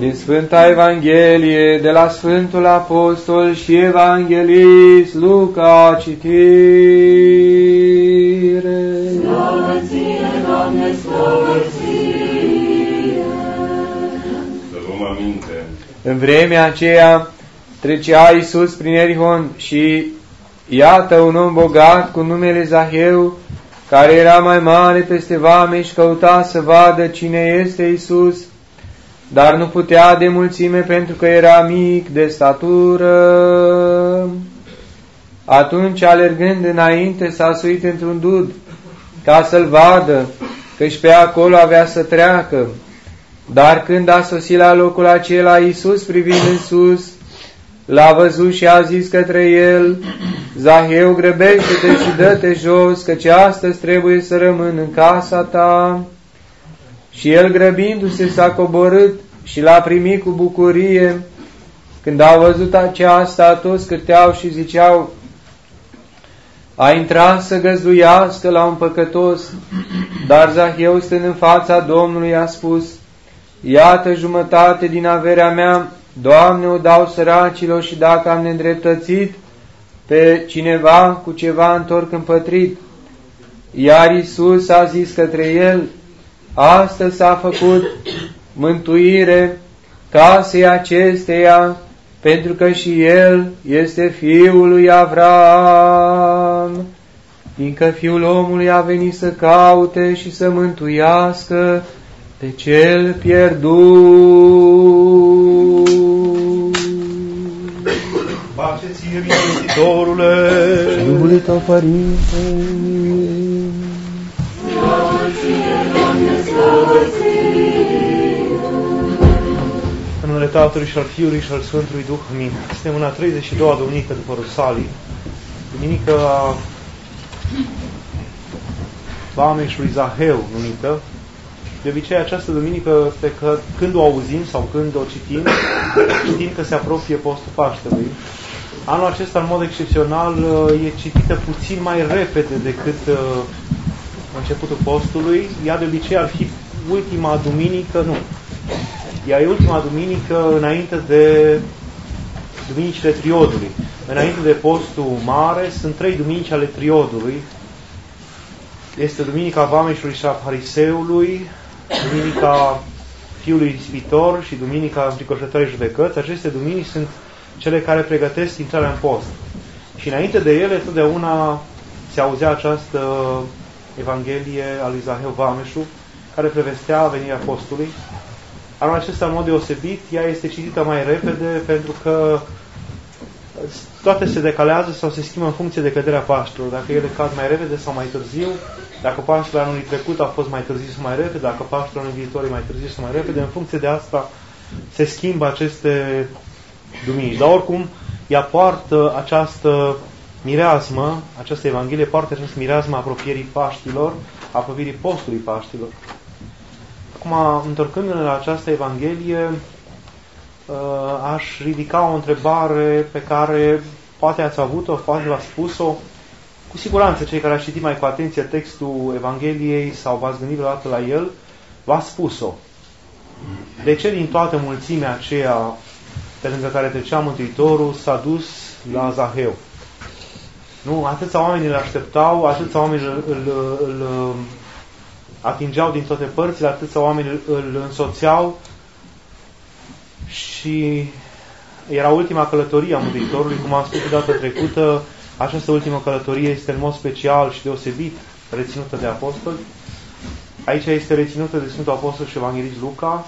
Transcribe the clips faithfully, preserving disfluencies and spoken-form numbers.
Din Sfânta Evanghelie de la Sfântul Apostol și Evanghelist Luca, citire. Slavă ție, Doamne, slavă ție! Să luăm aminte. În vremea aceea trecea Iisus prin Ierihon și iată un om bogat cu numele Zaheu, care era mai mare peste vameni și căuta să vadă cine este Iisus, dar nu putea de mulțime pentru că era mic de statură. Atunci, alergând înainte, s-a suit într-un dud ca să-l vadă, căci pe acolo avea să treacă. Dar când a sosit la locul acela, Iisus, privind în sus, l-a văzut și a zis către el: Zaheu, grăbește-te și dă-te jos, căci astăzi trebuie să rămân în casa ta. Și el, grăbindu-se, s-a coborât și l-a primit cu bucurie. Când au văzut aceasta, toți cârteau și ziceau: a intrat să găzduiască la un păcătos. Dar Zaheu, stând în fața Domnului, a spus: iată, jumătate din averea mea, Doamne, o dau săracilor, și dacă am neîndreptățit pe cineva cu ceva, întorc împătrit. Iar Iisus a zis către el: astăzi s-a făcut mântuire casei acesteia, pentru că și el este fiul lui Avram, fiindcă Fiul omului a venit să caute și să mântuiască pe cel pierdut. Pace ție, Mântuitorule, și Duhului tău, Părinte. Slavă ție, Doamne, slavă ție! în numele Tatălui și al Fiului și al Sfântului Duh, amin. Suntem în a treizeci și doua duminică după Rusalii, duminica Vameșului Zaheu numită. De obicei, această duminică, pe că, când o auzim sau când o citim, știm că se apropie postul Paștelui. Anul acesta, în mod excepțional, e citită puțin mai repede decât începutul postului. Ea de obicei ar fi ultima duminică, nu. Ea e ultima duminică înainte de duminicile triodului. Înainte de postul mare sunt trei duminici ale triodului. Este duminica Vameșului și a Fariseului, duminica Fiului Ispitor și duminica Înfricoșătoarei Judecăți. Aceste duminici sunt cele care pregătesc intrarea în post. Și înainte de ele, totdeauna se auzea această Evanghelie a lui Zaheu Vameșul, care prevestea venirea postului. Anul acesta, în mod deosebit, ea este citită mai repede, pentru că toate se decalează sau se schimbă în funcție de căderea Paștelor. Dacă ele cad mai repede sau mai târziu, dacă Paștele anului trecut a fost mai târziu sau mai repede, dacă Paștele anului viitor e mai târziu sau mai repede, în funcție de asta se schimbă aceste duminici. Dar oricum, ea poartă această mireasmă, această Evanghelie poartă această mireasmă a apropierii Paștilor, a apropierii postului Paștilor. Acum, întorcându-ne la această Evanghelie, aș ridica o întrebare pe care poate ați avut-o, poate v-ați spus-o. Cu siguranță, cei care ați citit mai cu atenție textul Evangheliei sau v-ați gândit vreodată la el, v-ați spus-o. De ce din toată mulțimea aceea pe lângă care trecea Mântuitorul s-a dus la Zaheu? Nu? Atâția oameni îl așteptau, atâția oameni îl, îl, îl atingeau din toate părțile, atâția oameni îl, îl însoțeau și era ultima călătorie a Mântuitorului. Cum am spus data trecută, această ultimă călătorie este în mod special și deosebit reținută de apostoli. Aici este reținută de Sfântul Apostol și Evanghelist Luca.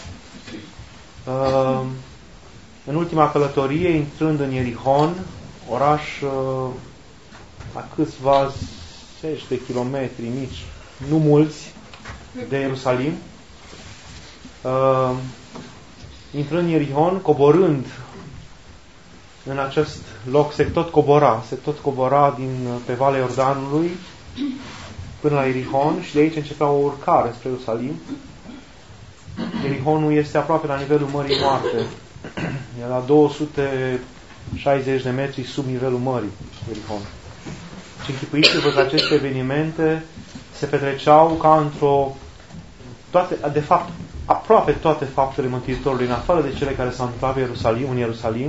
În ultima călătorie, intrând în Ierihon, oraș la câțiva zeci de kilometri mici, nu mulți, de Ierusalim, intrând în Ierihon, coborând în acest loc, se tot cobora, se tot cobora din, pe Valea Iordanului până la Ierihon și de aici începea o urcare spre Ierusalim. Ierihonul este aproape la nivelul Mării Moarte. E la două sute șaizeci de metri sub nivelul mării, Ierihon. Și închipuiți-vă că aceste evenimente se petreceau ca într-o... Toate, de fapt, aproape toate faptele Mântuitorului, în afară de cele care s-au întâmplat în Ierusalim, în Ierusalim,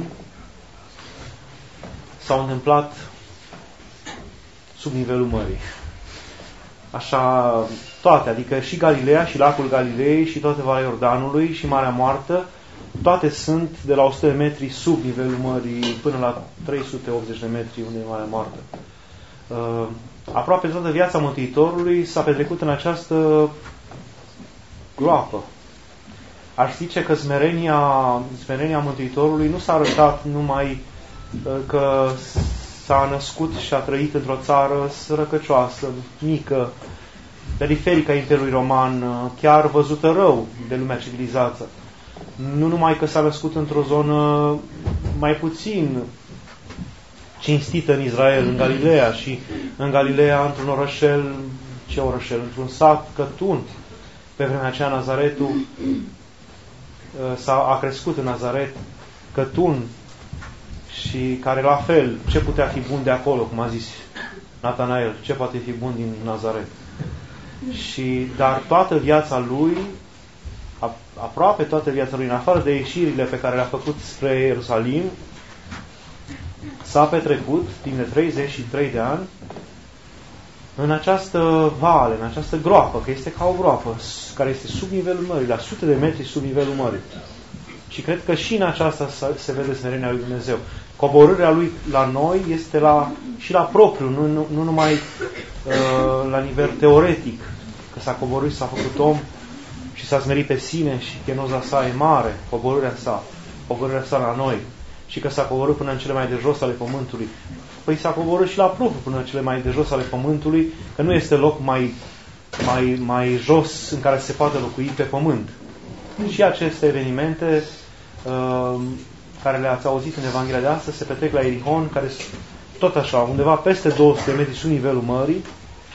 s-au întâmplat sub nivelul mării. Așa, toate, adică și Galileea, și lacul Galilei, și toate Valea Iordanului, și Marea Moartă, toate sunt de la o sută de metri sub nivelul mării până la trei sute optzeci de metri unde e Marea Moartă. Uh, aproape toată viața Mântuitorului s-a petrecut în această groapă. Aș zice că smerenia, smerenia Mântuitorului nu s-a arătat numai uh, că s-a născut și a trăit într-o țară sărăcăcioasă, mică, periferică a Imperiului Roman, chiar văzută rău de lumea civilizată. Nu numai că s-a născut într-o zonă mai puțin cinstită în Israel, în Galileea, și în Galileea într-un orășel, ce orășel? Într-un sat, Cătun. Pe vremea aceea Nazaretul s-a a crescut în Nazaret, Cătun, și care la fel, ce putea fi bun de acolo, cum a zis Natanael, ce poate fi bun din Nazaret. Și, dar toată viața lui, aproape toată viața lui, în afară de ieșirile pe care le-a făcut spre Ierusalim, s-a petrecut timp de treizeci și trei de ani în această vale, în această groapă, că este ca o groapă, care este sub nivelul mării, la sute de metri sub nivelul mării. Și cred că și în aceasta se vede smerenia lui Dumnezeu. Coborârea lui la noi este la, și la propriu, nu, nu, nu numai uh, la nivel teoretic, că s-a coborât, s-a făcut om și s-a smerit pe sine și chenoza sa e mare, coborârea sa, coborârea sa la noi, și că s-a coborât până în cele mai de jos ale pământului. Păi s-a coborât și la propriu până în cele mai de jos ale pământului, că nu este loc mai, mai, mai jos în care se poate locui pe pământ. Și aceste evenimente uh, care le-ați auzit în Evanghelia de astăzi se petrec la Ierihon, care tot așa, undeva peste două sute de metri sub nivelul mării,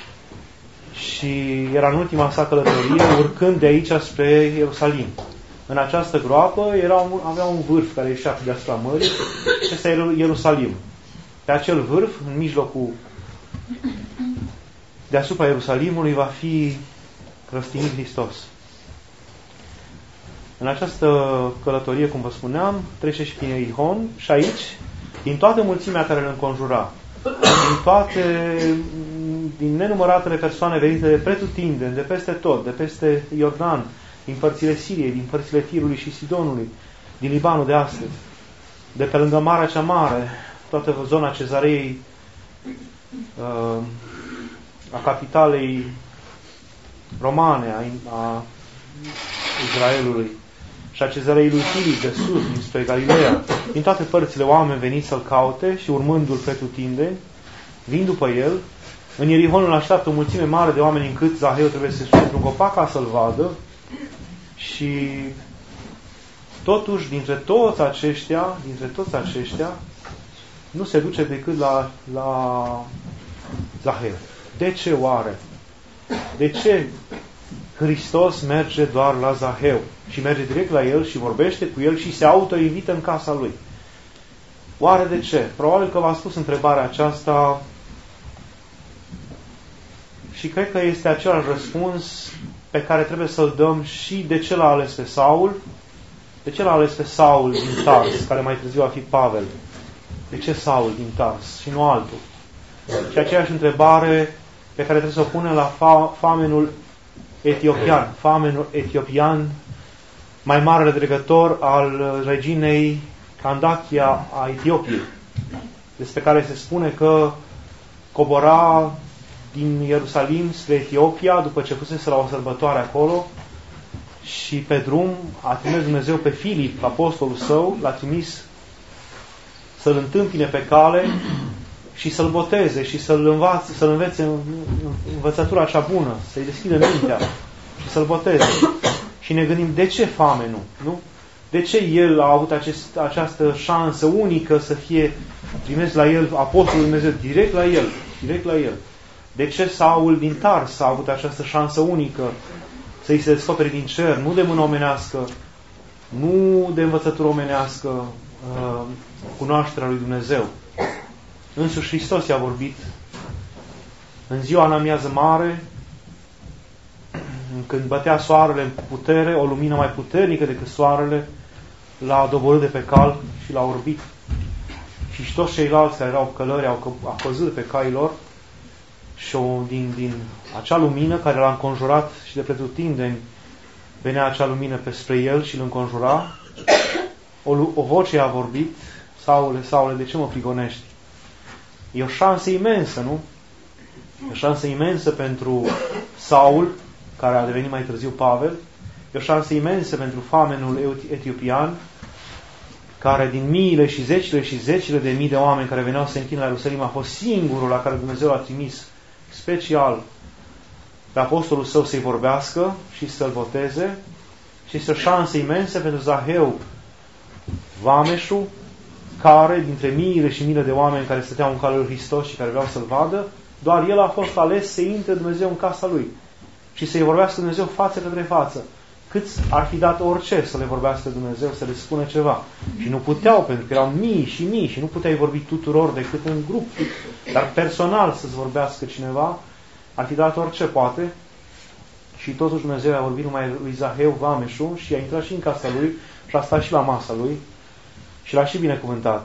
și era în ultima sa călătorie, urcând de aici spre Ierusalim. În această groapă era un, avea un vârf care ieșea deasupra mării, și ăsta era Ierusalim. Pe acel vârf, în mijlocul deasupra Ierusalimului, va fi răstignit Hristos. În această călătorie, cum vă spuneam, trece și prin Ierihon, și aici, din toată mulțimea care îl înconjura, din toate, din nenumăratele persoane venite de pretutindeni, de peste tot, de peste Iordan, din părțile Siriei, din părțile Tirului și Sidonului, din Libanul de astăzi, de pe lângă Marea cea Mare, toată zona Cezarei, a capitalei romane, a, a Israelului, și a Cezarei lui Filip de sus, dinspre Galileea, din toate părțile oameni veniți să-l caute și urmându-l pretutindeni, vin după el. În Ierihon îl așteaptă o mulțime mare de oameni, încât Zaheu trebuie să se sune într-un copac ca să-l vadă. Și totuși, dintre toți aceștia, dintre toți aceștia, nu se duce decât la, la Zaheu. De ce oare? De ce Hristos merge doar la Zaheu și merge direct la el și vorbește cu el și se auto-invită în casa lui? Oare de ce? Probabil că v-a spus întrebarea aceasta și cred că este același răspuns pe care trebuie să-l dăm și de ce l-a ales pe Saul, de ce l-a ales pe Saul din Tars, care mai târziu va fi Pavel. De ce Saul din Tars și nu altul? Și aceeași întrebare pe care trebuie să o punem la fa- famenul etiopian, famenul etiopian, mai marele dregător al reginei Candacia a Etiopiei, despre care se spune că cobora din Ierusalim spre Etiopia după ce fusese la o sărbătoare acolo și pe drum a trimis Dumnezeu pe Filip, apostolul său, l-a trimis să-l întâmpine pe cale și să-l boteze și să-l învațe, să-l învețe în învățătura cea bună, să-i deschidă mintea și să-l boteze. Și ne gândim, de ce foame nu? nu? De ce el a avut acest, această șansă unică să fie trimis la el, apostolul Dumnezeu, direct la el, direct la el? De ce Saul din Tars a avut această șansă unică să-i se descopere din cer, nu de mână omenească, nu de învățătură omenească, uh, cunoașterea lui Dumnezeu? Însuși Hristos i-a vorbit în ziua în amiază mare când bătea soarele în putere, o lumină mai puternică decât soarele l-a doborât de pe cal și l-a orbit. Și toți ceilalți care erau călări au, că, au căzut de pe caii lor și o, din, din acea lumină care l-a înconjurat și de pretutindeni venea acea lumină pe spre el și îl înconjura, o, o voce a vorbit: Saule, Saule, de ce mă prigonești? E o șansă imensă, nu? E o șansă imensă pentru Saul, care a devenit mai târziu Pavel. E o șansă imensă pentru famenul etiopian, care din miile și zecile și zecile de mii de oameni care veneau să se închină la Ierusalim a fost singurul la care Dumnezeu l-a trimis special pe apostolul său să-i vorbească și să-l boteze. Și este o șansă imensă pentru Zaheu, vameșul, care, dintre miile și miile de oameni care stăteau în calea lui Hristos și care vreau să-l vadă, doar el a fost ales să intre Dumnezeu în casa lui și să-i vorbească Dumnezeu față către față. Câți ar fi dat orice să le vorbească Dumnezeu, să le spună ceva. Și nu puteau, pentru că erau mii și mii și nu puteai vorbi tuturor decât în grup. Dar personal să-ți vorbească cineva, ar fi dat orice, poate. Și totuși Dumnezeu a vorbit numai lui Zaheu, vameșul, și a intrat și în casa lui și a stat și la masa lui și l-a și binecuvântat.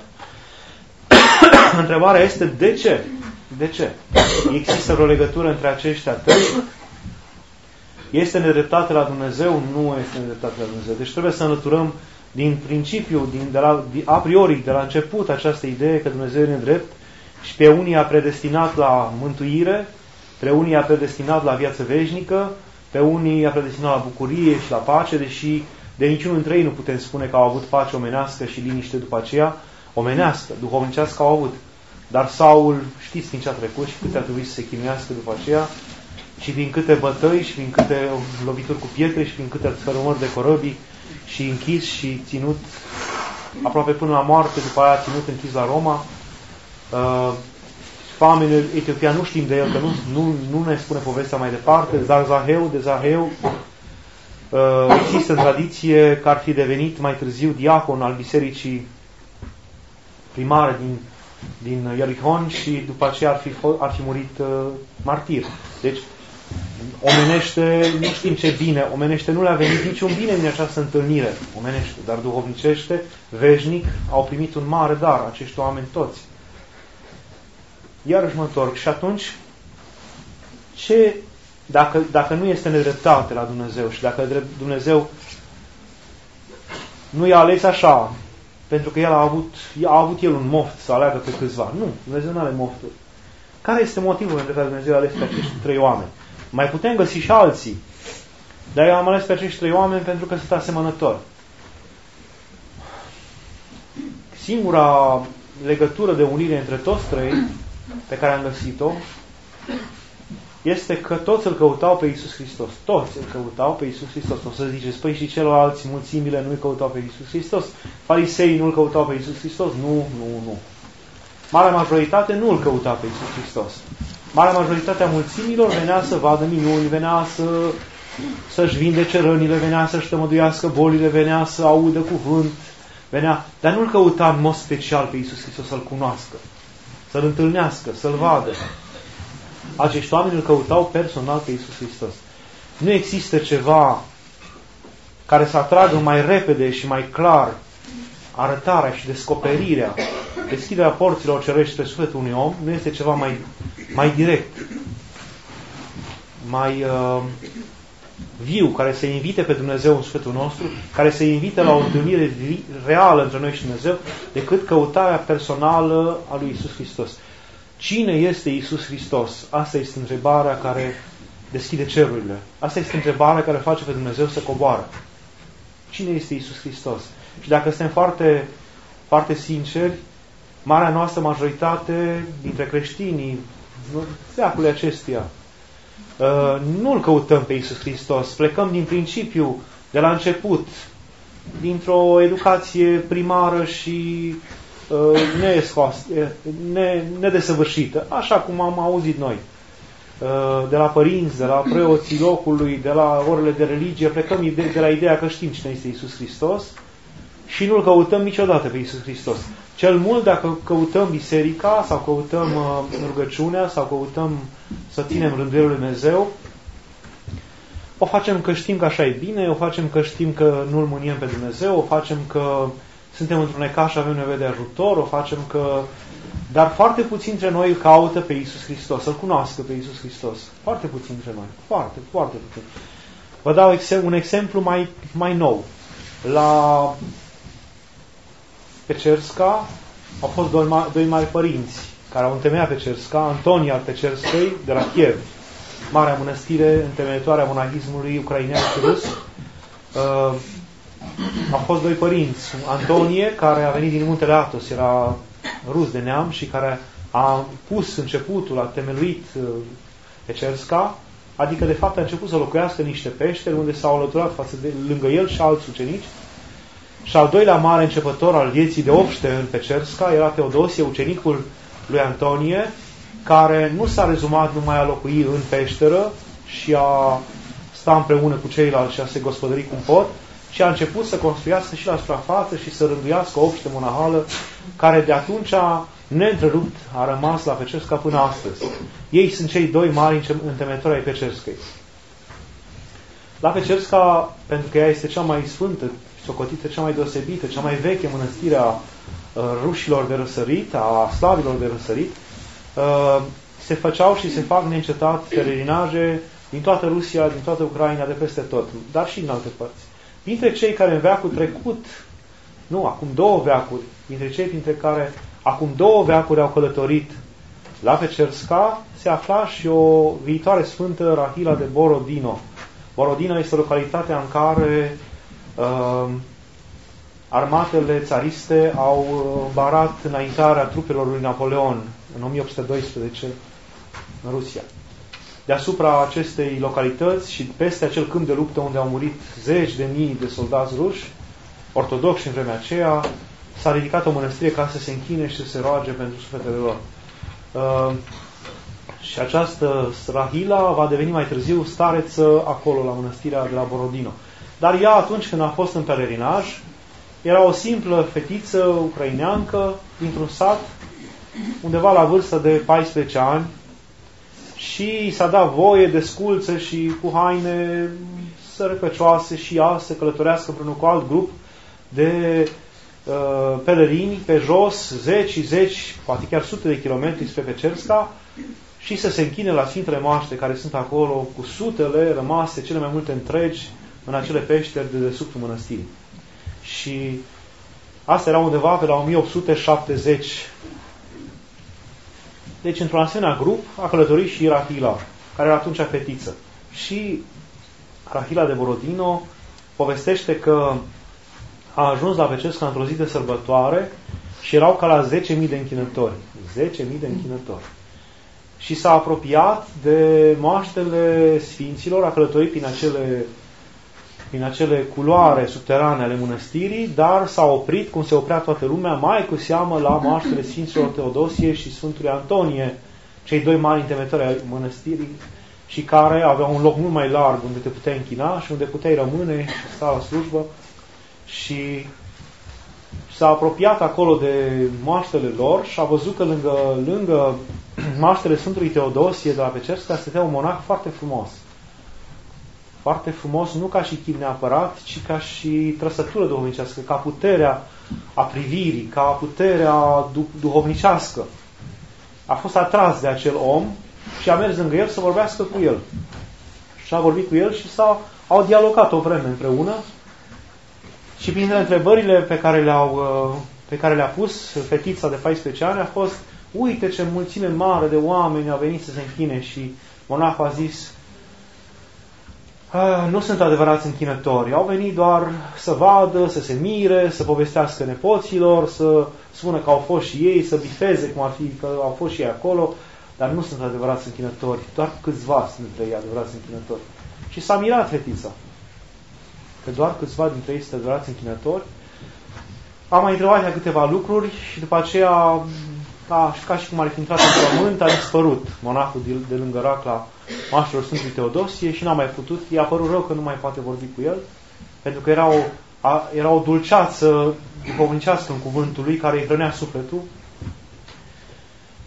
Întrebarea este: de ce? De ce? Există vreo legătură între aceștia trei? Este nedreptate la Dumnezeu? Nu este nedreptate la Dumnezeu. Deci trebuie să înlăturăm din principiu, din, de la, a priori, de la început, această idee că Dumnezeu e nedrept și pe unii a predestinat la mântuire, pe unii a predestinat la viață veșnică, pe unii a predestinat la bucurie și la pace, deși de niciunul dintre ei nu putem spune că au avut pace omenească și liniște după aceea, omenească, duhovnicească au avut. Dar Saul, știți din ce a trecut și câte a trebuit să se chinuiască după aceea, și din câte bătăi, și din câte lovituri cu pietre, și din câte țărămări de corăbii, și închis și ținut aproape până la moarte, după aia ținut închis la Roma. Uh, Famenul etiopian nu știm de el, că nu, nu, nu ne spune povestea mai departe, dar Zaheu, de Zaheu, uh, există în tradiție că ar fi devenit mai târziu diacon al bisericii primare din, din Ierihon și după aceea ar fi, ar fi murit uh, martir. Deci, omenește, nu știm ce bine, omenește nu le-a venit niciun bine din această întâlnire, omenește, dar duhovnicește, veșnic, au primit un mare dar, acești oameni toți. Iarăși mă întorc și atunci, ce, dacă, dacă nu este nedreptate la Dumnezeu și dacă Dumnezeu nu i-a ales așa, pentru că El a avut, a avut El un moft să aleagă pe câțiva. Nu, Dumnezeu nu are mofturi. Care este motivul pentru care Dumnezeu a ales pe acești trei oameni? Mai putem găsi și alții, dar eu am ales pe acești trei oameni pentru că sunt asemănători. Singura legătură de unire între toți trei pe care am găsit-o este că toți îl căutau pe Iisus Hristos. Toți îl căutau pe Iisus Hristos. O să ziceți, păi și celălalți, mulțimile, nu îl căutau pe Iisus Hristos. Fariseii nu îl căutau pe Iisus Hristos. Nu, nu, nu. Marea majoritate nu îl căuta pe Iisus Hristos. Marea majoritate a mulțimilor venea să vadă minuni, venea să, să-și vindece rănile, venea să-și tămăduiască bolile, venea să audă cuvânt, venea, dar nu-l căuta în mod special pe Iisus Hristos să-l cunoască, să-l întâlnească, să-l vadă. Acești oameni îl căutau personal pe Iisus Hristos. Nu există ceva care să atragă mai repede și mai clar arătarea și descoperirea, deschiderea porților cerești pe sufletul unui om, nu este ceva mai, mai direct, mai uh, viu, care să invite pe Dumnezeu în sufletul nostru, care să invite la o întâlnire reală între noi și Dumnezeu, decât căutarea personală a lui Iisus Hristos. Cine este Iisus Hristos? Asta este întrebarea care deschide cerurile. Asta este întrebarea care face pe Dumnezeu să coboară. Cine este Iisus Hristos? Și dacă suntem foarte, foarte sinceri, marea noastră majoritate dintre creștinii veacului acestuia, nu-L căutăm pe Iisus Hristos. Plecăm din principiu, de la început, dintr-o educație primară și nedesăvârșită, așa cum am auzit noi. De la părinți, de la preoții locului, de la orele de religie, plecăm de la ideea că știm cine este Iisus Hristos și nu-L căutăm niciodată pe Iisus Hristos. Cel mult dacă căutăm biserica sau căutăm rugăciunea sau căutăm să ținem rânduielul lui Dumnezeu, o facem că știm că așa e bine, o facem că știm că nu-L mâniem pe Dumnezeu, o facem că suntem într-un necaz și avem nevoie de ajutor, o facem că... Dar foarte puțini dintre noi îl caută pe Iisus Hristos, să-L cunoască pe Iisus Hristos. Foarte puțini dintre noi. Foarte, foarte puțini. Vă dau un exemplu mai, mai nou. La Pecerska au fost doi, ma doi mari părinți care au întemeiat Pecerska, Antonie al Pecerskei de la Kiev, marea mănăstire întemeietoare a monahismului ucrainean și rus. Uh, au fost doi părinți. Antonie, care a venit din muntele Athos, era rus de neam și care a pus începutul, a temeluit uh, Pecerska, adică de fapt a început să locuiască în niște peșteri unde s-au alăturat față de, lângă el și alți ucenici. Și al doilea mare începător al vieții de obște în Pecerska era Teodosie, ucenicul lui Antonie, care nu s-a rezumat numai a locui în peșteră și a sta împreună cu ceilalți și a se gospodări cum pot, ci a început să construiască și la suprafață și să rânduiască o obște monahală, care de atunci neîntrerupt a rămas la Pecerska până astăzi. Ei sunt cei doi mari întemeitori ai Pecerskei. La Pecerska, pentru că ea este cea mai sfântă, socotită cea mai deosebită, cea mai veche mănăstire a rușilor de răsărit, a slavilor de răsărit, se făceau și se fac neîncetat pelerinaje din toată Rusia, din toată Ucraina, de peste tot, dar și din alte părți. Dintre cei care în veacul trecut, nu, acum două veacuri, dintre cei dintre care acum două veacuri au călătorit la Pecerska, se afla și o viitoare sfântă, Rahila de Borodino. Borodino este localitatea în care uh, armatele țariste au barat înaintarea trupelor lui Napoleon în o mie opt sute doisprezece în Rusia. Deasupra acestei localități și peste acel câmp de luptă unde au murit zeci de mii de soldați ruși, ortodoxi în vremea aceea, s-a ridicat o mănăstire ca să se închine și să se roage pentru sufletele lor. Uh, și această Rahila va deveni mai târziu stareță acolo, la mănăstirea de la Borodino. Dar ea, atunci când a fost în pelerinaj, era o simplă fetiță ucraineancă dintr-un sat, undeva la vârstă de paisprezece ani, și s-a dat voie desculță și cu haine sărăcăcioase și ea să călătorească împreună cu alt grup de uh, pelerini pe jos, zeci și zeci, poate chiar sute de kilometri spre Pecerska, și să se închine la Sfintele Moaște care sunt acolo, cu sutele rămase, cele mai multe întregi, în acele peșteri de dedesubtul mănăstirii. Și asta era undeva pe la o mie opt sute șaptezeci. Deci, într-un asemenea grup, a călătorit și Rahila, care era atunci fetiță. Și Rahila de Borodino povestește că a ajuns la Pecerska într-o zi de sărbătoare și erau ca la zece mii de închinători. zece mii de închinători. Și s-a apropiat de moaștele sfinților, a călătorit prin acele, prin acele culoare subterane ale mănăstirii, dar s-a oprit, cum se oprea toată lumea, mai cu seamă la moaștele sfinților Teodosie și Sfântului Antonie, cei doi mari întemeitori ai mănăstirii, și care aveau un loc mult mai larg unde te puteai închina și unde puteai rămâne și sta la slujbă. Și s-a apropiat acolo de moaștele lor și a văzut că lângă, lângă moaștele Sfântului Teodosie de la Pecerska stătea un monah foarte frumos. Foarte frumos, nu ca și chip neapărat, ci ca și trăsătură duhovnicească, ca puterea a privirii, ca puterea du- duhovnicească. A fost atras de acel om și a mers lângă el să vorbească cu el. Și a vorbit cu el și s-au au dialogat o vreme împreună. Și printre întrebările pe care le-au, pe care le-a pus fetița de paisprezece ani a fost: uite ce mulțime mare de oameni au venit să se închine. Și monahul a zis: nu sunt adevărați închinători, au venit doar să vadă, să se mire, să povestească nepoților, să spună că au fost și ei, să bifeze cum ar fi că au fost și ei acolo, dar nu sunt adevărați închinători, doar câțiva sunt dintre ei adevărați închinători. Și s-a mirat fetița că doar câțiva dintre ei sunt adevărați închinători. Am mai întrebat ea câteva lucruri și după aceea, ca, ca și cum ar fi intrat în pământ, a dispărut monahul de, de lângă racla moaștelor Sfântului Teodosie și n-a mai putut. I-a părut rău că nu mai poate vorbi cu el, pentru că era o, a, era o dulceață duhovnicească în cuvântul lui care îi hrănea sufletul.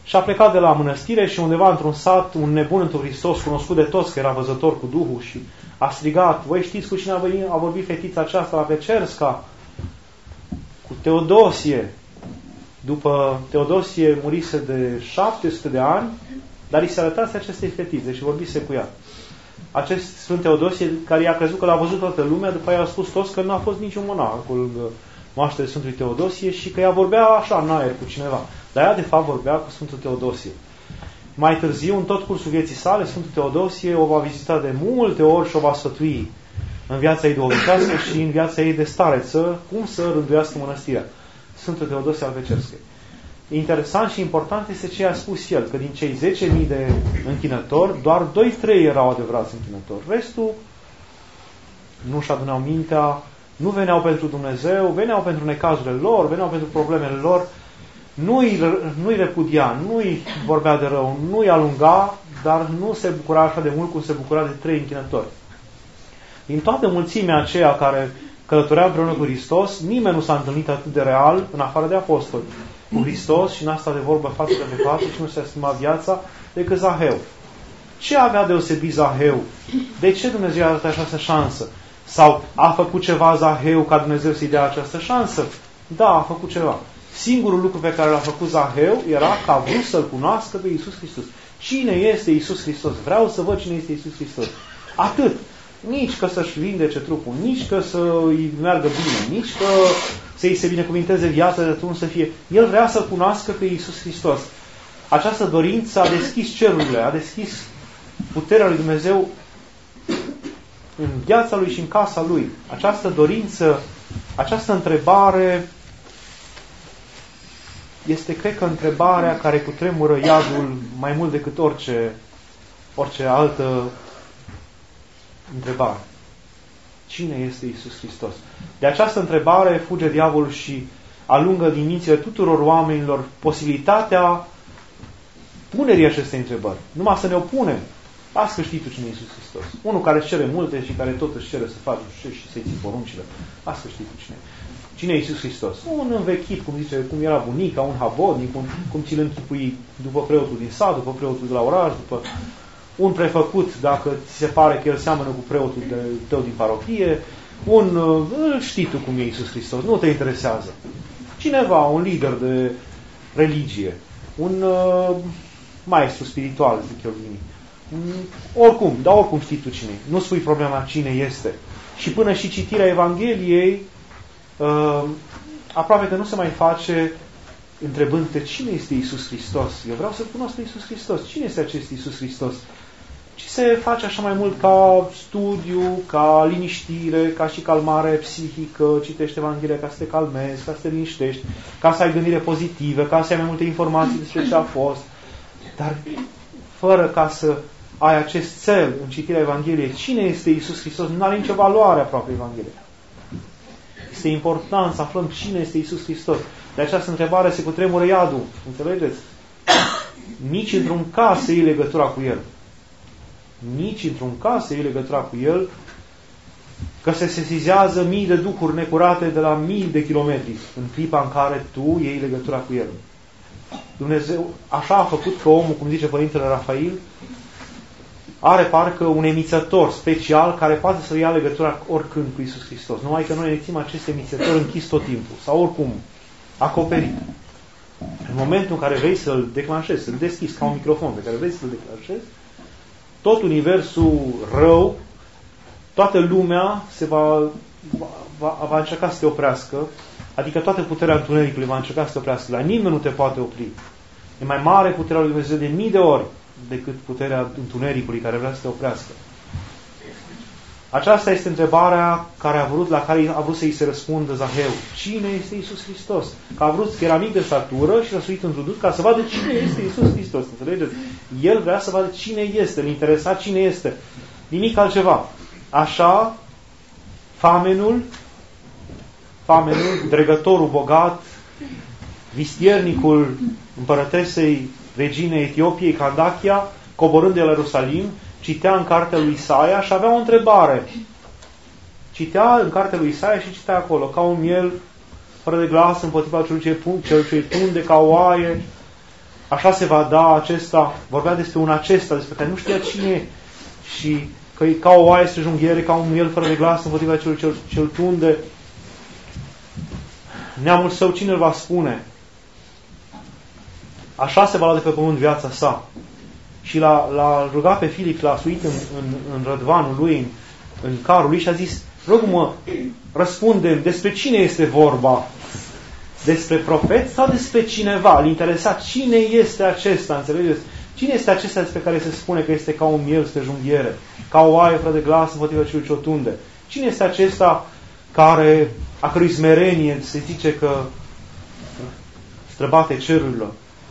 Și a plecat de la mănăstire și undeva într-un sat, un nebun într-un Hristos, cunoscut de toți că era văzător cu Duhul, și a strigat: voi știți cu cine a, venit, a vorbit fetița aceasta la Pecerska? Cu Teodosie. După Teodosie murise de șapte sute de ani, dar îi se arătase acestei fetițe și vorbise cu ea. Acest Sfânt Teodosie, care i-a crezut că l-a văzut toată lumea, după aia a spus toți că nu a fost niciun monah acolo lângă moaștele Sfântului Teodosie și că ea vorbea așa în aer cu cineva. Dar ea de fapt vorbea cu Sfântul Teodosie. Mai târziu, în tot cursul vieții sale, Sfântul Teodosie o va vizita de multe ori și o va sfătui în viața ei duhovnicească și în viața ei de stareță cum să rânduiască mănăstirea. Sfântul Teodosie al Pecerskei. Interesant și important este ce a spus el, că din cei zece mii de închinători, doar doi trei erau adevărați închinători. Restul nu-și adunau mintea, nu veneau pentru Dumnezeu, veneau pentru necazurile lor, veneau pentru problemele lor, nu-i, nu-i repudia, nu-i vorbea de rău, nu-i alunga, dar nu se bucura așa de mult cum se bucura de trei închinători. Din toată mulțimea aceea care călătorea împreună cu Hristos, nimeni nu s-a întâlnit atât de real, în afară de apostoli, cu Hristos și în asta de vorbă față de față și nu se schimba viața, decât Zaheu. Ce avea deosebit Zaheu? De ce Dumnezeu i-a dat această șansă? Sau a făcut ceva Zaheu ca Dumnezeu să-i dea această șansă? Da, a făcut ceva. Singurul lucru pe care l-a făcut Zaheu era că a vrut să-L cunoască pe Iisus Hristos. Cine este Iisus Hristos? Vreau să văd cine este Iisus Hristos. Atât. Nici că să-și vindece trupul, nici că să-i meargă bine, nici că să-i se binecuvinteze viața de atunci să fie. El vrea să cunoască pe Iisus Hristos. Această dorință a deschis cerurile, a deschis puterea lui Dumnezeu în viața lui și în casa lui. Această dorință, această întrebare este, cred că, întrebarea care cutremură iadul mai mult decât orice, orice altă întrebare. Cine este Iisus Hristos? De această întrebare fuge diavolul și alungă din mințile tuturor oamenilor posibilitatea punerii acestei întrebări. Numai să ne opunem. Las că știi tu cine e Iisus Hristos. Unul care își cere multe și care tot își cere să faci și să-i ții poruncile. Las că știi tu cine e. Cine e Iisus Hristos? Un învechit, cum zice, cum era bunica, un habodnic, cum, cum ți-l închipui după preotul din sat, după preotul de la oraș, după un prefăcut, dacă ți se pare că el seamănă cu preotul de, tău din parohie, un, uh, știi tu cum e Iisus Hristos, nu te interesează. Cineva, un lider de religie, un uh, maestru spiritual, zic eu, un, oricum, dar oricum știi tu cine e. Nu spui problema cine este. Și până și citirea Evangheliei, uh, aproape că nu se mai face întrebând-te cine este Iisus Hristos. Eu vreau să cunosc pe Iisus Hristos. Cine este acest Iisus Hristos? Ci se face așa mai mult ca studiu, ca liniștire, ca și calmare psihică, citești Evanghelia ca să te calmezi, ca să te liniștești, ca să ai gândire pozitivă, ca să ai mai multe informații despre ce a fost. Dar fără ca să ai acest cel în citirea Evangheliei, cine este Iisus Hristos, nu are nicio valoare aproape Evanghelia. Este important să aflăm cine este Iisus Hristos. De această întrebare se cutremură iadul. Înțelegeți? Nici într-un caz să iei legătura cu El. Nici într-un caz să iei legătura cu El, că se sesizează mii de duhuri necurate de la mii de kilometri în clipa în care tu iei legătura cu El. Dumnezeu așa a făcut că omul, cum zice Părintele Rafael, are parcă un emițător special care poate să ia legătura oricând cu Iisus Hristos. Numai că noi ne ținem acest emițător închis tot timpul. Sau oricum acoperit. În momentul în care vrei să-l declanșezi, să-l deschizi ca un microfon pe care vrei să-l declanșezi, tot universul rău, toată lumea se va, va, va încerca să te oprească, adică toată puterea întunericului va încerca să te oprească, dar nimeni nu te poate opri. E mai mare puterea lui Dumnezeu de mii de ori decât puterea întunericului care vrea să te oprească. Aceasta este întrebarea care a vrut, la care a vrut să-i se răspundă Zaheu. Cine este Iisus Hristos? Că a vrut, că era mic de statură și a suit într-un dud ca să vadă cine este Iisus Hristos. Înțelegeți? El vrea să vadă cine este, îl interesa cine este. Nimic altceva. Așa, famenul, famenul, dregătorul bogat, vistiernicul împărătesei reginei Etiopiei, Candachia, coborând de la Ierusalim, citea în cartea lui Isaia și avea o întrebare. Citea în cartea lui Isaia și citea acolo, ca un miel fără de glas împotriva celui ce tunde ca o oaie. așa se va da acesta, vorbea despre un acesta, despre care nu știa cine și că e ca o oaie străjunghiere, ca un miel fără de glas împotriva celui cel, cel tunde. Neamul său cine îl va spune? Așa se va lua de pe pământ viața sa. Și l-a, l-a rugat pe Filip, l-a suit în, în, în rădvanul lui, în, în carul lui și a zis, rog-mă, răspunde despre cine este vorba? Despre profet sau despre cineva? Îl interesa cine este acesta, înțelegeți? Cine este acesta despre care se spune că este ca un miel străjunghiere, ca o oaie fără de glas împotriva celui ce o tunde? Cine este acesta care, a cărui smerenie se zice că străbate cerurilor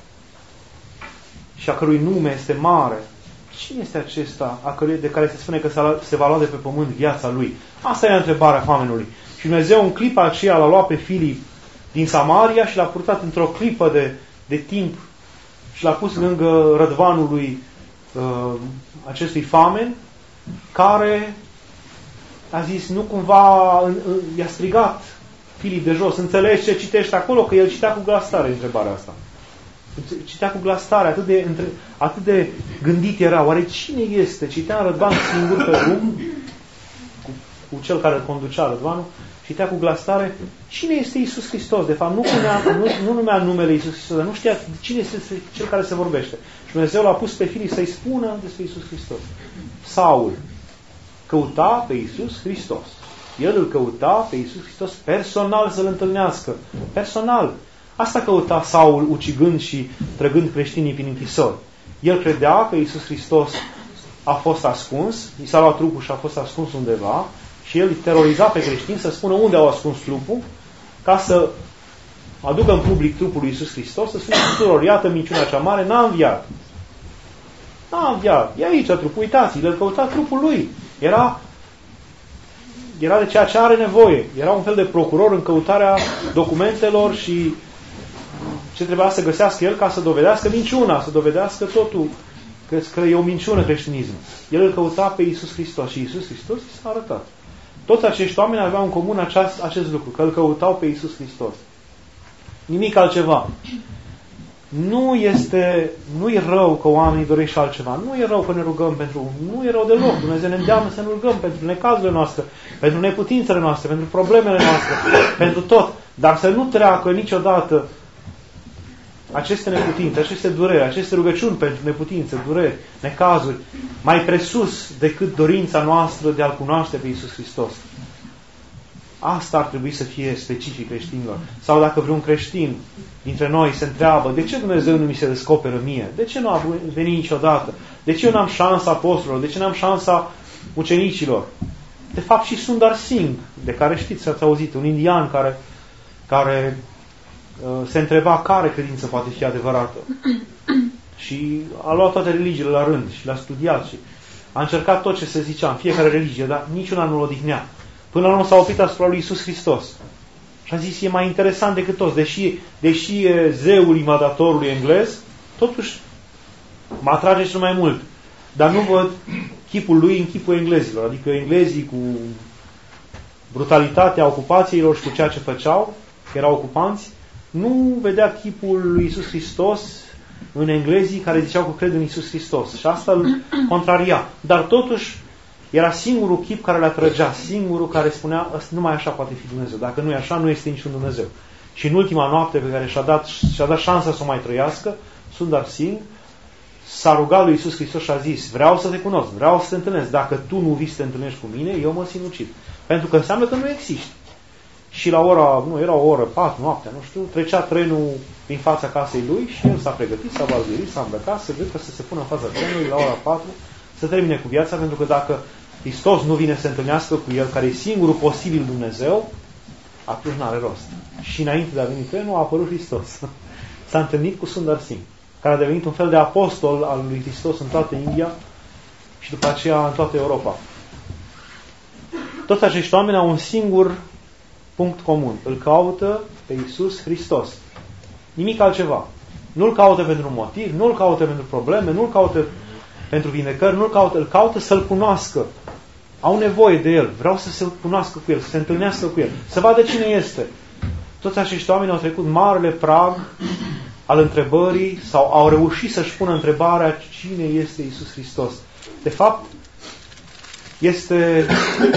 și a cărui nume este mare? Cine este acesta a cărui, de care se spune că se va lua de pe pământ viața lui? Asta e întrebarea famenului. Și Dumnezeu în clipa aceea l-a luat pe Filip din Samaria și l-a purtat într-o clipă de, de timp și l-a pus lângă rădvanul lui uh, acestui famen, care a zis, nu cumva uh, i-a strigat Filip de jos, înțelegi ce citești acolo? Că el citea cu glas tare întrebarea asta. Citea cu glas tare, atât de, între, atât de gândit era. Oare cine este? Citea în rădvan singur pe drum, cu, cu cel care îl conducea rădvanul, citea cu glas tare, cine este Iisus Hristos? De fapt, nu, punea, nu, nu numea numele Iisus Hristos, dar nu știa cine este cel care se vorbește. Și Dumnezeu l-a pus pe Filip să-i spună despre Iisus Hristos. Saul căuta pe Iisus Hristos. El îl căuta pe Iisus Hristos personal să-L întâlnească. Personal. Asta căuta Saul ucigând și trăgând creștinii prin închisori. El credea că Iisus Hristos a fost ascuns, i s-a luat trupul și a fost ascuns undeva și el teroriza pe creștini să spună unde au ascuns trupul, ca să aducă în public trupul lui Iisus Hristos, să spună tuturor, iată minciuna cea mare, n-a înviat. N-a înviat. E aici trupul, uitați, el căuta trupul lui. Era, era de ceea ce are nevoie. Era un fel de procuror în căutarea documentelor și ce trebuia să găsească el ca să dovedească minciuna, să dovedească totul, că, că e o minciună creștinismul. El îl căuta pe Iisus Hristos și Iisus Hristos i s-a arătat. Toți acești oameni aveau în comun aceast, acest lucru, că îl căutau pe Iisus Hristos. Nimic altceva. Nu este, nu e rău că oamenii doresc și altceva. Nu e rău că ne rugăm pentru... Nu e rău deloc. Dumnezeu ne îndeamnă să ne rugăm pentru necazurile noastre, pentru neputințele noastre, pentru problemele noastre, pentru tot. Dar să nu treacă niciodată aceste neputințe, aceste dureri, aceste rugăciuni pentru neputințe, dureri, necazuri, mai presus decât dorința noastră de a-L cunoaște pe Iisus Hristos. Asta ar trebui să fie specific creștinilor. Sau dacă vreun creștin dintre noi se întreabă, de ce Dumnezeu nu mi se descoperă mie? De ce nu a venit niciodată? De ce eu n-am șansa apostolilor? De ce n-am șansa ucenicilor? De fapt și Sundar Singh, de care știți, ați auzit, un indian care, care uh, se întreba care credință poate fi adevărată. Și a luat toate religiile la rând și le-a studiat și a încercat tot ce se zicea în fiecare religie, dar niciuna nu-l odihnea. Până la urmă s-a oprit asupra lui Iisus Hristos. Și a zis, e mai interesant decât toți. Deși, deși e zeul imadatorului englez, totuși mă atrage cel mai mult. Dar nu văd chipul lui în chipul englezilor. Adică englezii cu brutalitatea ocupațiilor și cu ceea ce făceau, că erau ocupanți, nu vedea chipul lui Iisus Hristos în englezii care ziceau că cred în Iisus Hristos. Și asta îl contraria. Dar totuși era singurul chip care le atrăgea, singurul care spunea, numai așa poate fi Dumnezeu. Dacă nu e așa, nu este niciun Dumnezeu. Și în ultima noapte pe care și-a dat, și-a dat șansa să o mai trăiască, Sundar Singh s-a rugat lui Iisus Hristos și a zis, vreau să te cunosc, vreau să te întâlnesc. Dacă tu nu vii să te întâlnești cu mine, eu mă sinucid. Pentru că înseamnă că nu existi. Și la ora, nu, era o oră, patru, noaptea, nu știu, trecea trenul din fața casei lui și el s-a pregătit, s-a balberit, s-a îmbrăcat, să vedă că să se pună în fața trenului la ora patru, să termine cu viața, pentru că dacă Hristos nu vine să se întâlnească cu el, care e singurul posibil Dumnezeu, atunci n-are rost. Și înainte de a veni trenul, a apărut Hristos. S-a întâlnit cu Sundar Singh, care a devenit un fel de apostol al lui Hristos în toată India și după aceea în toată Europa. Toți acești oameni au un singur punct comun. Îl caută pe Iisus Hristos. Nimic altceva. Nu-L caută pentru un motiv, nu-L caută pentru probleme, nu-L caută pentru vindecări, nu-L caută, îl caută să-L cunoască. Au nevoie de El. Vreau să se cunoască cu El, să se întâlnească cu El, să vadă cine este. Toți acești oameni au trecut marele prag al întrebării sau au reușit să-și pună întrebarea cine este Iisus Hristos. De fapt, este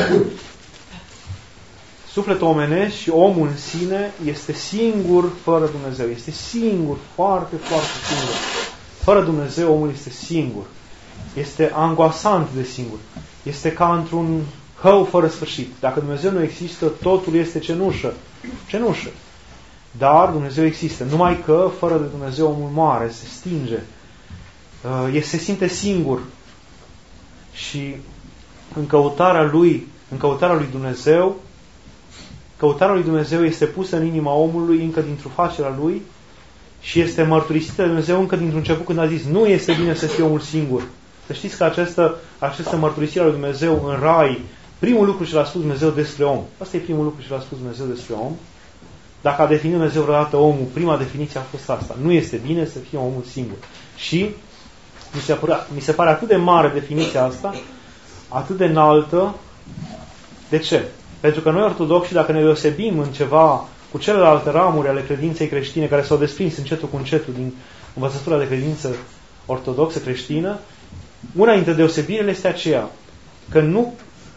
sufletul omenesc și omul în sine este singur fără Dumnezeu. Este singur, foarte, foarte singur. Fără Dumnezeu omul este singur. Este angoasant de singur. Este ca într-un hău fără sfârșit. Dacă Dumnezeu nu există, totul este cenușă. Cenușă. Dar Dumnezeu există. Numai că, fără de Dumnezeu, omul moare, se stinge. Se simte singur. Și în căutarea lui, în căutarea lui Dumnezeu, căutarea lui Dumnezeu este pusă în inima omului încă dintr-o facerea lui și este mărturisită de Dumnezeu încă dintr-un început când a zis nu este bine să fie omul singur. Să știți că această, această mărturisire a lui Dumnezeu în rai, primul lucru ce l-a spus Dumnezeu despre om. Asta e primul lucru ce l-a spus Dumnezeu despre om. Dacă a definit Dumnezeu vreodată omul, prima definiție a fost asta. Nu este bine să fie omul singur. Și mi se, pare, mi se pare atât de mare definiția asta, atât de înaltă. De ce? Pentru că noi ortodoxi, dacă ne deosebim în ceva cu celelalte ramuri ale credinței creștine care s-au desprins încetul cu încetul din învățătura de credință ortodoxă creștină, una dintre deosebirile este aceea că nu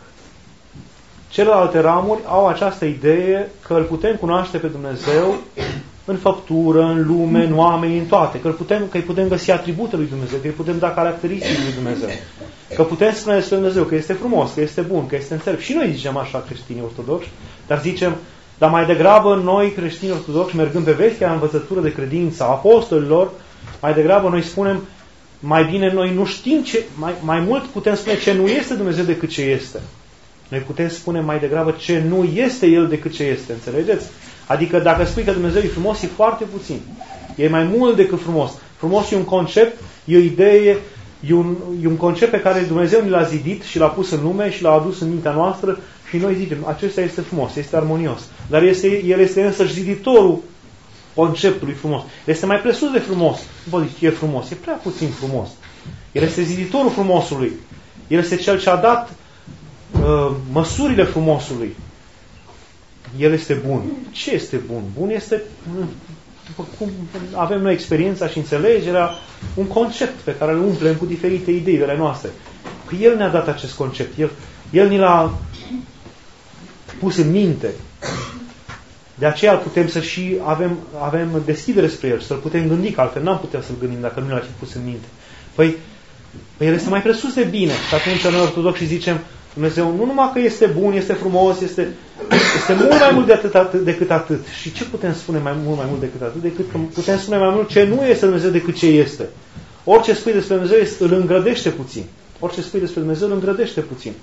celelalte ramuri au această idee că îl putem cunoaște pe Dumnezeu în făptură, în lume, în oameni, în toate. Că îl putem, că îi putem găsi atribute lui Dumnezeu, că îi putem da caracteristici lui Dumnezeu. Că putem spune despre Dumnezeu că este frumos, că este bun, că este înțelept. Și noi zicem așa creștini ortodoxi, dar zicem, dar mai degrabă noi creștini ortodoxi, mergând pe vechea învățătură de credință a apostolilor, mai degrabă noi spunem, mai bine noi nu știm ce, mai, mai mult putem spune ce nu este Dumnezeu decât ce este. Noi putem spune mai degrabă ce nu este El decât ce este, înțelegeți? Adică dacă spui că Dumnezeu e frumos, e foarte puțin. E mai mult decât frumos. Frumos e un concept, e o idee, e un, e un concept pe care Dumnezeu ne l-a zidit și l-a pus în lume și l-a adus în mintea noastră și noi zicem, acesta este frumos, este armonios. Dar este, El este însăși ziditorul conceptului frumos. Este mai presus de frumos. Nu pot zice, e frumos, e prea puțin frumos. El este ziditorul frumosului. El este Cel ce a dat uh, măsurile frumosului. El este bun. Ce este bun? Bun este, după cum avem noi experiența și înțelegerea, un concept pe care îl umplem cu diferite idei ale noastre. Că El ne-a dat acest concept. El, El ni l-a pus în minte. De aceea putem să și avem, avem deschidere spre El, să-L putem gândi, că altfel n-am putea să-L gândim dacă nu l-a pus în minte. Păi, păi El este mai presus de bine. Și atunci noi ortodoxi zicem, Dumnezeu nu numai că este bun, este frumos, este, este mult mai mult de atât, atât, decât atât. Și ce putem spune mai mult mai mult decât atât? Decât că putem spune mai mult ce nu este Dumnezeu decât ce este. Orice spui despre Dumnezeu îl îngrădește puțin. Orice spui despre Dumnezeu îl îngrădește puțin.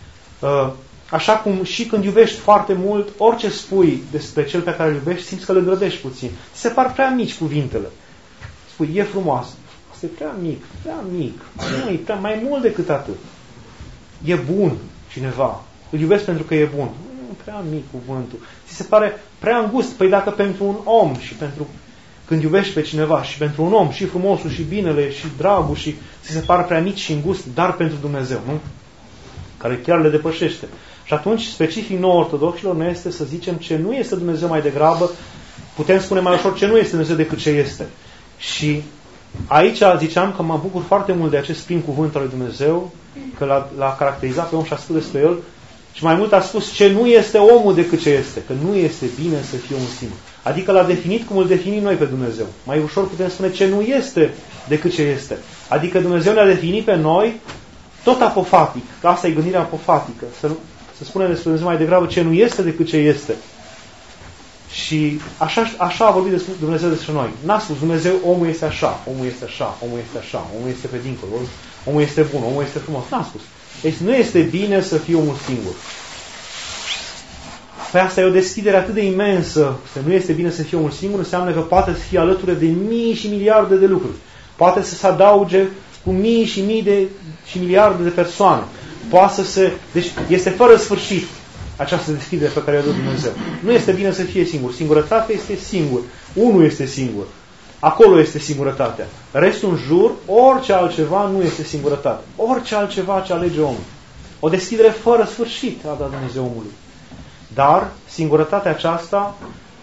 Așa cum și când iubești foarte mult, orice spui despre cel pe care îl iubești, simți că îl îngrădești puțin. Ți se par prea mici cuvintele. Spui, e frumoasă. Asta e prea mic, prea mic. Nu, e prea mai mult decât atât. E bun cineva. Îl iubesc pentru că e bun. Nu, prea mic cuvântul. Ți se pare prea îngust. Păi dacă pentru un om și pentru când iubești pe cineva și pentru un om și frumosul și binele și dragul și ți se pare prea mic și îngust, dar pentru Dumnezeu, nu? Care chiar le depășește. Și atunci, specific nouă ortodoxilor, ne este să zicem ce nu este Dumnezeu mai degrabă, putem spune mai ușor ce nu este Dumnezeu decât ce este. Și aici ziceam că mă bucur foarte mult de acest prim cuvânt al lui Dumnezeu, că l-a, l-a caracterizat pe om și a spus despre el, și mai mult a spus ce nu este omul decât ce este, că nu este bine să fie un singur. Adică l-a definit cum îl definim noi pe Dumnezeu. Mai ușor putem spune ce nu este decât ce este. Adică Dumnezeu ne-a definit pe noi tot apofatic, că asta e gândirea apofatică, să, să spunem despre Dumnezeu mai degrabă ce nu este decât ce este. Și așa, așa a vorbit despre Dumnezeu despre noi. N-a spus Dumnezeu, omul este așa, omul este așa, omul este așa, omul este pe dincolo, omul este bun, omul este frumos. N-a spus. Deci nu este bine să fie omul singur. Pe asta e o deschidere atât de imensă, că nu este bine să fie omul singur, înseamnă că poate să fie alături de mii și miliarde de lucruri. Poate să se adauge cu mii și mii de, și miliarde de persoane. Poate să se... Deci este fără sfârșit această deschidere pe care o dă Dumnezeu. Nu este bine să fie singur. Singurătatea este singur. Unul este singur. Acolo este singurătatea. Restul în jur, orice altceva nu este singurătate. Orice altceva ce alege omul. O deschidere fără sfârșit a dat Dumnezeu omului. Dar singurătatea aceasta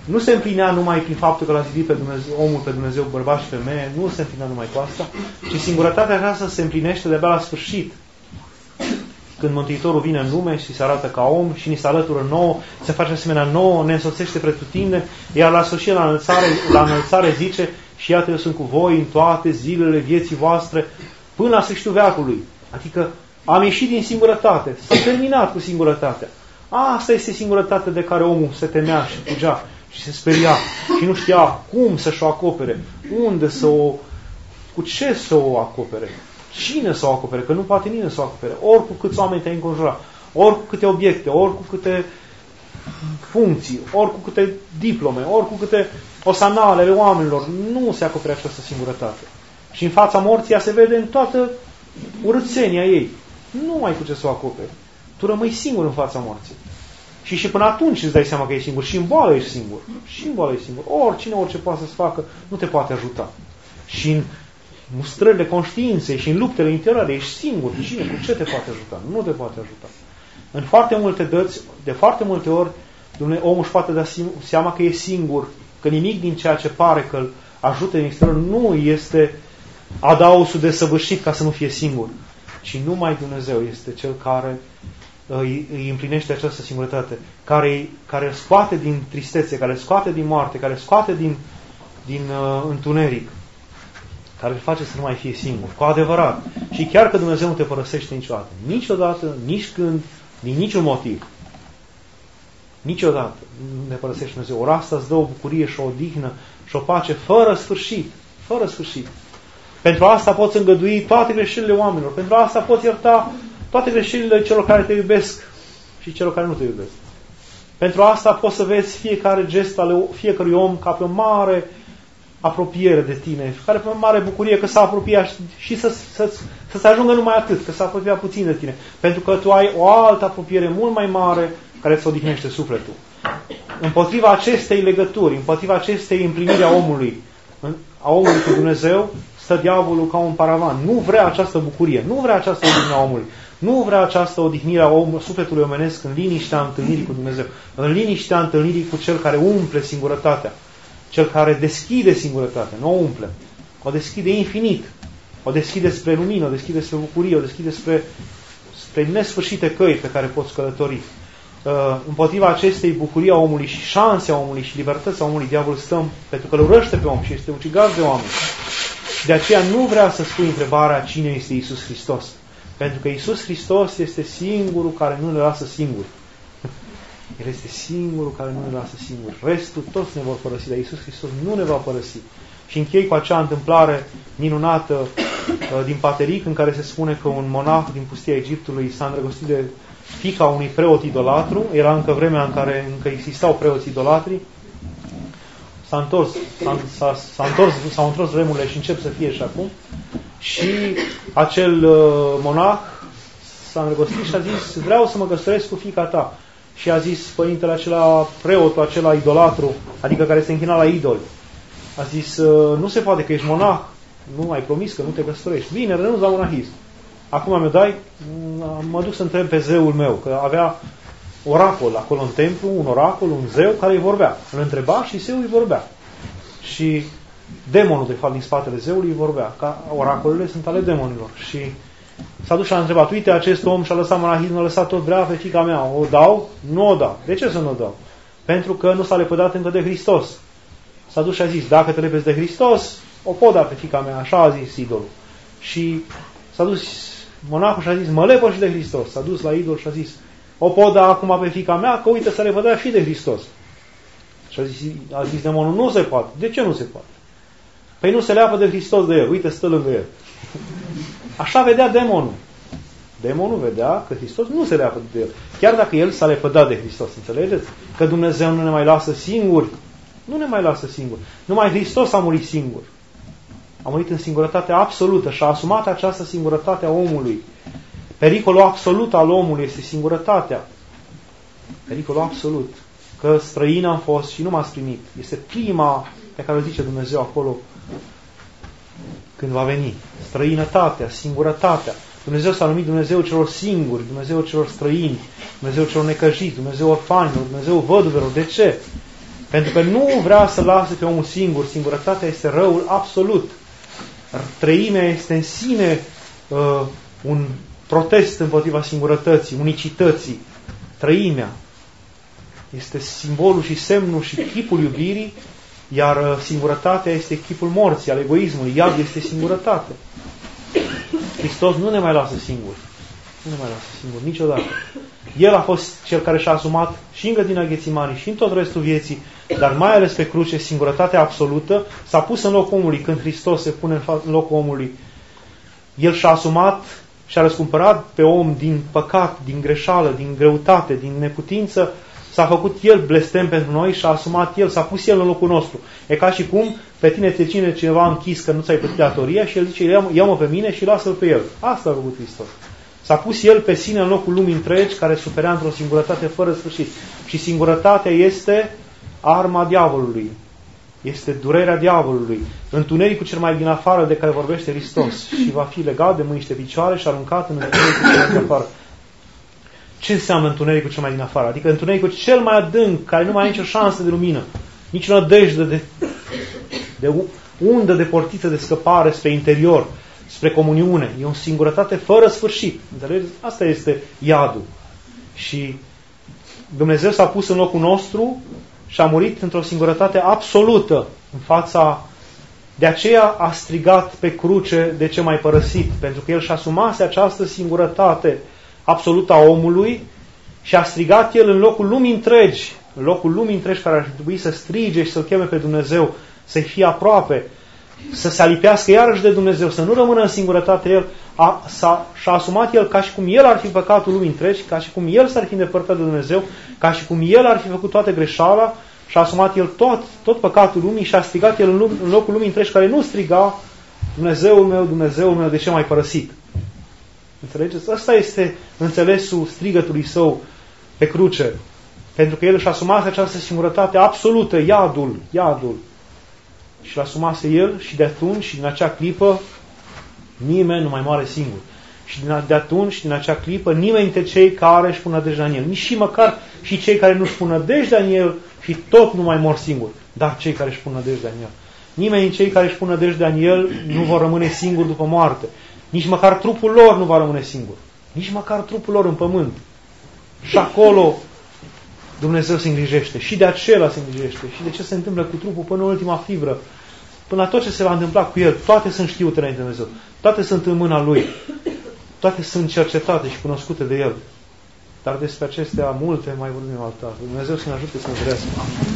nu se împlinea numai prin faptul că l-a zidit pe Dumnezeu, omul pe Dumnezeu, bărbat și femeie, nu se împlinea numai cu asta, ci singurătatea aceasta se împlinește de-abia la sfârșit. Când Mântuitorul vine în lume și se arată ca om și ni se alătură nouă, se face asemenea nouă, ne însoțește pretutindeni, iar la sfârșit, la înălțare, la înălțare zice, și iată eu sunt cu voi în toate zilele vieții voastre, până la sfârșitul veacului. Adică am ieșit din singurătate, s-a terminat cu singurătatea. Asta este singurătatea de care omul se temea și fugea și se speria și nu știa cum să-și o acopere, unde să o, cu ce să o acopere, cine să o acopere, că nu poate nimeni să o acopere, ori cu câți oameni te-ai înconjurat, ori cu câte obiecte, ori cu câte funcții, ori cu câte diplome, ori cu câte osanale ale oamenilor, nu se acopere această singurătate. Și în fața morții ea se vede în toată urâțenia ei. Nu ai cu ce să o acoperi. Tu rămâi singur în fața morții. Și și până atunci îți dai seama că ești singur. Și în boală ești singur. Și în boală ești singur. Oricine, orice poate să-ți facă, nu te poate ajuta. Și în mustrările conștiinței și în luptele interioare ești singur. Cine, cu ce te poate ajuta? Nu te poate ajuta. În foarte multe dăți, de foarte multe ori, omul își poate da seama că e singur, că nimic din ceea ce pare că îl ajută în exterior nu este adausul desăvârșit ca să nu fie singur. Și numai Dumnezeu este Cel care îi, îi împlinește această singurătate, care, care îl scoate din tristețe, care îl scoate din moarte, care îl scoate din, din uh, întuneric, care îl face să nu mai fie singur, cu adevărat. Și chiar că Dumnezeu nu te părăsește niciodată, niciodată, nici când, din niciun motiv, niciodată nu ne părăsește Dumnezeu. Ori asta îți dă o bucurie și o odihnă și o pace fără sfârșit, fără sfârșit. Pentru asta poți îngădui toate greșelile oamenilor. Pentru asta poți ierta toate greșelile celor care te iubesc și celor care nu te iubesc. Pentru asta poți să vezi fiecare gest al fiecărui om ca pe o mare apropiere de tine, care pe o mare bucurie că s-a apropiat și să, să, să se ajungă numai atât, că s-a apropiat puțin de tine. Pentru că tu ai o altă apropiere mult mai mare care îți odihnește sufletul. Împotriva acestei legături, împotriva acestei împliniri a omului, a omului cu Dumnezeu, stă diavolul ca un paravan. Nu vrea această bucurie, nu vrea această odihnire a omului, nu vrea această odihnire a omului, sufletului omenesc în liniștea întâlnirii cu Dumnezeu, în liniștea întâlnirii cu Cel care umple singurătatea, Cel care deschide singurătatea, nu o umple, o deschide infinit, o deschide spre lumină, o deschide spre bucurie, o deschide spre, spre nesfârșite căi pe care poți călători. Uh, împotriva acestei bucurii a omului și șanse a omului și libertății a omului, diavolul stă pentru că îl urăște pe om și este ucigaș de oameni. De aceea nu vrea să spui întrebarea cine este Iisus Hristos. Pentru că Iisus Hristos este singurul care nu ne lasă singuri. El este singurul care nu ne lasă singuri. Restul toți ne vor părăsi, dar Iisus Hristos nu ne va părăsi. Și închei cu acea întâmplare minunată din Pateric, în care se spune că un monah din pustia Egiptului s-a îndrăgostit de fiica unui preot idolatru. Era încă vremea în care încă existau preoți idolatri. S-a întors, s-a, s-a întors, s-au întors vremurile și încep să fie și acum. Și acel uh, monah s-a îndrăgostit și a zis: vreau să mă căsătoresc cu fiica ta. Și a zis părintele acela, preotul acela idolatru, adică care se închina la idoli, a zis: uh, nu se poate că ești monah, nu ai promis că nu te căsătorești. Bine, renunț la monahism. Acum mi-o dai, mă duc să întreb pe zeul meu, că avea oracol acolo în templu, un oracol, un zeu care îi vorbea. Îl întreba și zeul îi vorbea. Și demonul, de fapt, din spatele zeului îi vorbea. Ca oracolele sunt ale demonilor. Și s-a dus și a întrebat: uite, acest om și-a lăsat monahismul, a lăsat tot, vrea pe fiica mea. O dau? Nu o dau. De ce să nu o dau? Pentru că nu s-a lepădat încă de Hristos. S-a dus și a zis: dacă te lepezi de Hristos, o pot da pe fiica mea. Așa a zis idolul. Și s-a dus monahul și a zis: mă lepă și de Hristos. S-a dus la idol și a zis: o pot da acum pe fiica mea, că uite, s-a lepădat și de Hristos. Și a zis, a zis demonul: nu se poate. De ce nu se poate? Păi nu se leapă de Hristos de el. Uite, stă lângă el. Așa vedea demonul. Demonul vedea că Hristos nu se leapă de el. Chiar dacă el s-a lepădat de Hristos. Înțelegeți? Că Dumnezeu nu ne mai lasă singuri. Nu ne mai lasă singuri. Numai Hristos a murit singur. A murit în singurătate absolută și a asumat această singurătate a omului. Pericolul absolut al omului este singurătatea. Pericolul absolut. Că străin am fost și nu m-ați primit. Este prima pe care o zice Dumnezeu acolo când va veni. Străinătatea, singurătatea. Dumnezeu s-a numit Dumnezeu celor singuri, Dumnezeu celor străini, Dumnezeu celor necăjiți, Dumnezeu orfanilor, Dumnezeu văduvelor. De ce? Pentru că nu vrea să lase pe omul singur. Singurătatea este răul absolut. Treimea este în sine uh, un protest împotriva singurătății, unicității. Trăimea este simbolul și semnul și chipul iubirii, iar uh, singurătatea este chipul morții, al egoismului. Iad este singurătate. Hristos nu ne mai lasă singuri. Nu ne mai lasă singuri niciodată. El a fost cel care și-a asumat și în grădina Ghețimani și în tot restul vieții, dar mai ales pe cruce, singurătatea absolută. S-a pus în locul omului. Când Hristos se pune în locul omului, El și-a asumat și-a răscumpărat pe om din păcat, din greșeală, din greutate, din neputință. S-a făcut El blestem pentru noi și a asumat El, s-a pus El în locul nostru. E ca și cum pe tine te ține cineva închis că nu ți-ai plătit datoria și El zice, ia-mă pe mine și lasă-L pe El. Asta a făcut Hristos. S-a pus El pe sine în locul lumii întregi, care suferea într-o singurătate fără sfârșit. Și singurătatea este arma diavolului. Este durerea diavolului. Întunericul cel mai din afară de care vorbește Hristos. Și va fi legat de mâini și de picioare și aruncat în întunericul cel mai din afară. Ce înseamnă întunericul cel mai din afară? Adică întunericul cel mai adânc, care nu mai are nicio șansă de lumină, nici o nădejde de, de undă de portiță de scăpare spre interior, spre comuniune. E o singurătate fără sfârșit. Înțelegeți? Asta este iadul. Și Dumnezeu s-a pus în locul nostru și a murit într-o singurătate absolută în fața. De aceea a strigat pe cruce, de ce m-ai părăsit? Pentru că El și-a asumase această singurătate absolută a omului și a strigat El în locul lumii întregi, în locul lumii întregi care ar trebui să strige și să-L cheme pe Dumnezeu, să-i fie aproape, să se alipească iarăși de Dumnezeu, să nu rămână în singurătate El, a, s-a, și-a asumat El ca și cum El ar fi păcatul lumii întregi, ca și cum El s-ar fi îndepărtat de Dumnezeu, ca și cum El ar fi făcut toată greșeala, și-a asumat El tot, tot păcatul lumii și a strigat El în, lum, în locul lumii întregi care nu striga, Dumnezeul meu, Dumnezeul meu, de ce m-ai părăsit? Înțelegeți? Asta este înțelesul strigătului Său pe cruce. Pentru că El își asumase această singurătate absolută, iadul, iadul. Și l-asumase El și de atunci și din acea clipă nimeni nu mai moare singur. Și de atunci, din acea clipă, nimeni dintre cei care își pun nădejdea în El. Nici și măcar și cei care nu își pun nădejdea în El și tot nu mai mor singuri. Dar cei care își pun nădejdea în El. Nimeni din cei care își pun nădejdea în El nu vor rămâne singuri după moarte. Nici măcar trupul lor nu va rămâne singur. Nici măcar trupul lor în pământ. Și acolo Dumnezeu se îngrijește. Și de acela se îngrijește. Și de ce se întâmplă cu trupul până în ultima fibră. Până la tot ce se va întâmpla cu el. Toate sunt știute înainte de Dumnezeu. Toate sunt în mâna Lui. Toate sunt cercetate și cunoscute de El. Dar despre acestea multe mai vorbim altă dată. Dumnezeu să ne ajute să ne vrească.